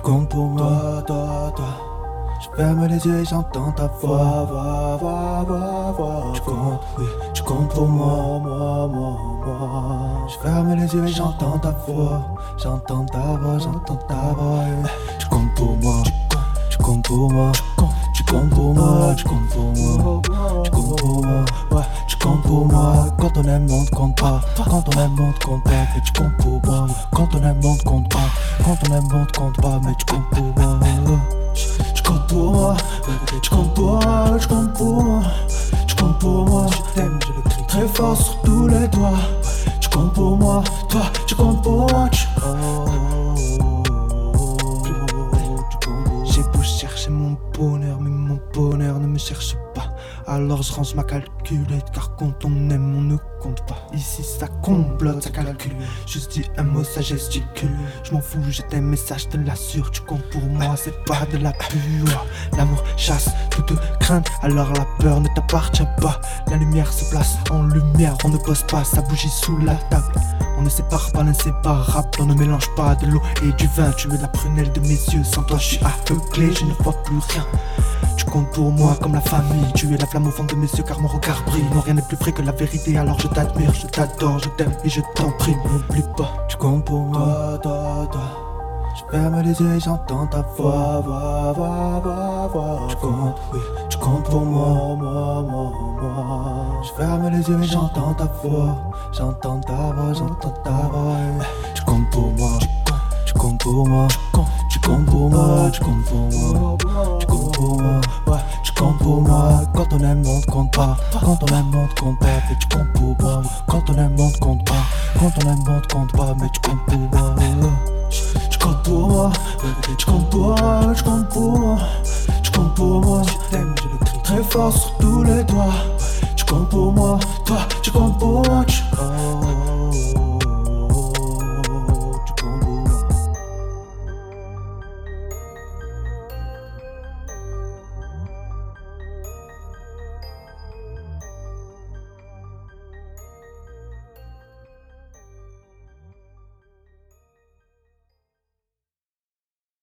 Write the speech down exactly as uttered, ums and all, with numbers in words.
comptes pour moi, toi, toi. Je ferme les yeux et j'entends ta voix, voix, voix, voix, voix. Tu comptes, oui, tu comptes pour moi, moi, moi, moi. Je ferme les yeux et j'entends ta voix, j'entends ta voix, j'entends ta voix. Tu comptes pour moi, tu comptes pour moi, tu comptes pour moi, tu comptes pour moi, tu comptes pour moi, ouais, tu comptes pour moi. Quand on aime, on ne compte pas. Quand on aime, on ne compte pas. Mais tu comptes pour moi. Quand on aime, on ne compte pas. Quand on aime, on ne compte pas. Mais tu comptes pour moi. Tu comptes pour moi, tu comptes pour moi, tu comptes pour moi, tu comptes pour moi. Je t'aime, je le crie très fort sur tous les doigts. Tu comptes pour moi, toi, tu comptes pour moi. Tu... J'ai beau chercher mon bonheur, mais mon bonheur ne me cherche pas. Alors je range ma calculette, car quand on aime on ne compte pas. Ici ça complote, ça calcule. Juste dis un mot, ça gesticule. Je m'en fous, j'ai tes messages, je te l'assure. Tu comptes pour moi, c'est pas de la pure. L'amour chasse toute crainte, alors la peur ne t'appartient pas. La lumière se place en lumière, on ne pose pas sa bougie sous la table. On ne sépare pas l'inséparable, on ne mélange pas de l'eau et du vin. Tu es la prunelle de mes yeux, sans toi je suis aveuglé, je ne vois plus rien. Tu comptes pour moi comme la famille, tu es la flamme au fond de mes yeux car mon regard brille. Non, rien n'est plus vrai que la vérité, alors je t'admire, je t'adore, je t'aime et je t'en prie, n'oublie pas. Tu comptes pour moi, toi, toi. Je ferme les yeux et j'entends ta voix, voix, voix, voix, voix. Tu comptes, oui, tu comptes pour moi, moi, moi, moi. Je ferme les yeux et j'entends ta voix, j'entends ta voix, j'entends ta voix. Tu comptes pour moi, tu comptes pour moi, tu comptes pour moi, tu comptes pour moi, tu comptes pour moi, ouais, tu comptes pour moi. Quand on aime, on ne compte pas. Quand on aime, on ne compte pas. Mais tu comptes pour moi. Quand on aime, on ne compte pas. Quand on aime, on ne compte pas. Mais tu comptes pour moi. Tu comptes pour moi, tu comptes pour moi, tu comptes pour moi, tu comptes pour moi. Je t'aime, je le crie très fort sur tous les doigts. Tu comptes pour moi.